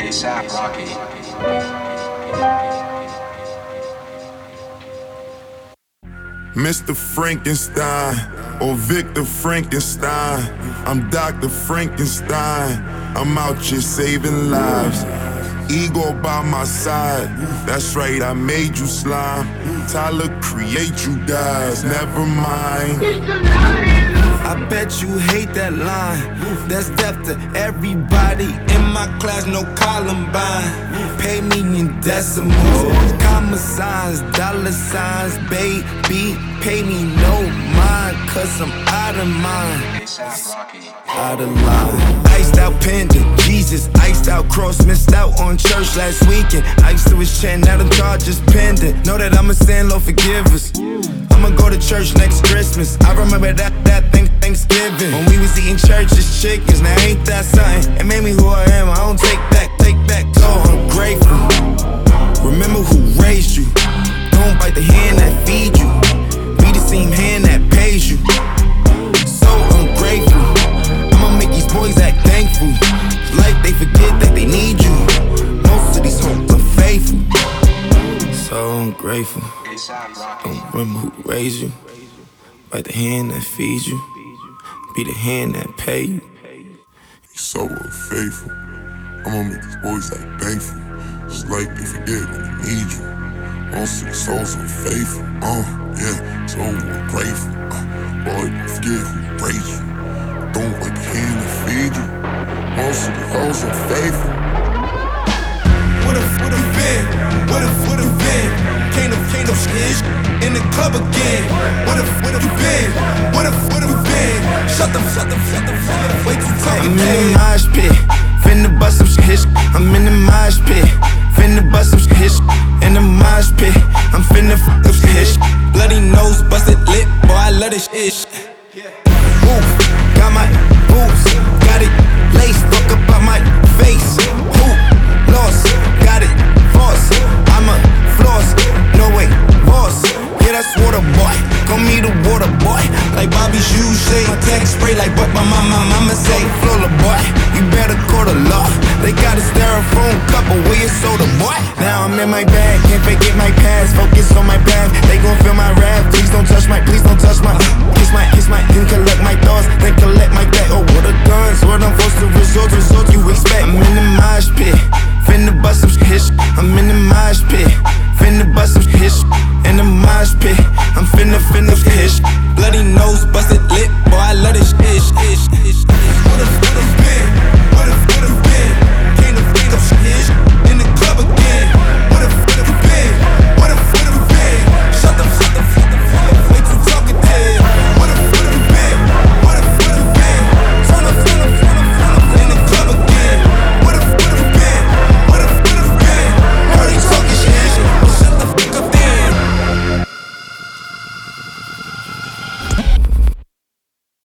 ASAP Rocky. Mr. Frankenstein, or Victor Frankenstein. I'm Dr. Frankenstein. I'm out here saving lives. Ego by my side. That's right, I made you slime. Tyler create you guys, never mind. I bet you hate that line. That's death to everybody in my class, no Columbine. Pay me in decimals, comma signs, dollar signs, baby. Pay me no mind, cause I'm out of mind. ASAP Rocky. Out of line. Iced out pendant, Jesus, iced out cross, missed out on church last weekend. I used to was chanting, now the charges pending. Know that I'ma stand low, forgive us. I'ma go to church next Christmas. I remember that Thanksgiving when we was eating church's chickens. Now ain't that something? It made me who I am. I don't take back. So ungrateful. Remember who raised you. Don't bite the hand that feed you. Be the same hand that pays you. So ungrateful. I'ma make these boys act thankful. It's like they forget that they need you. Most of these hoes are faithful. So ungrateful. ASAP Rocky. Don't remember who raised you. Bite the hand that feeds you. Be the hand that pay you. You're so unfaithful. I'ma make these boys act thankful. It's like they forget when they need you. Most of these souls unfaithful. Yeah, so ungrateful. Boy, don't forget who raised you. Don't like the hand that feed you. Most of these souls unfaithful. Would've been, would've been. Can't have shit in the club again. Would've been, would've been. Shut the way too tight. I'm in the mosh pit, finna bust some shit. I'm in the mosh pit, finna bust some shit. In the mosh pit, I'm finna fuck up shit. Bloody nose, busted lip, boy, I love this shit. Woo, got my boobs, got it laced, fuck up on my face. Who lost, got it force. I'm a floss, no way, boss. Yeah, that's water boy, call me the water boy. Like Bobby shoes say, my tag spray like what my mama say. Flora boy, you better call the law. They got a styrofoam cup away your soda boy. Now I'm in my bag, can't forget my past. Focus on my path, they gon' feel my wrath. Please don't touch my, kiss my, then collect my thoughts, then collect my debt. Oh, what a guns, what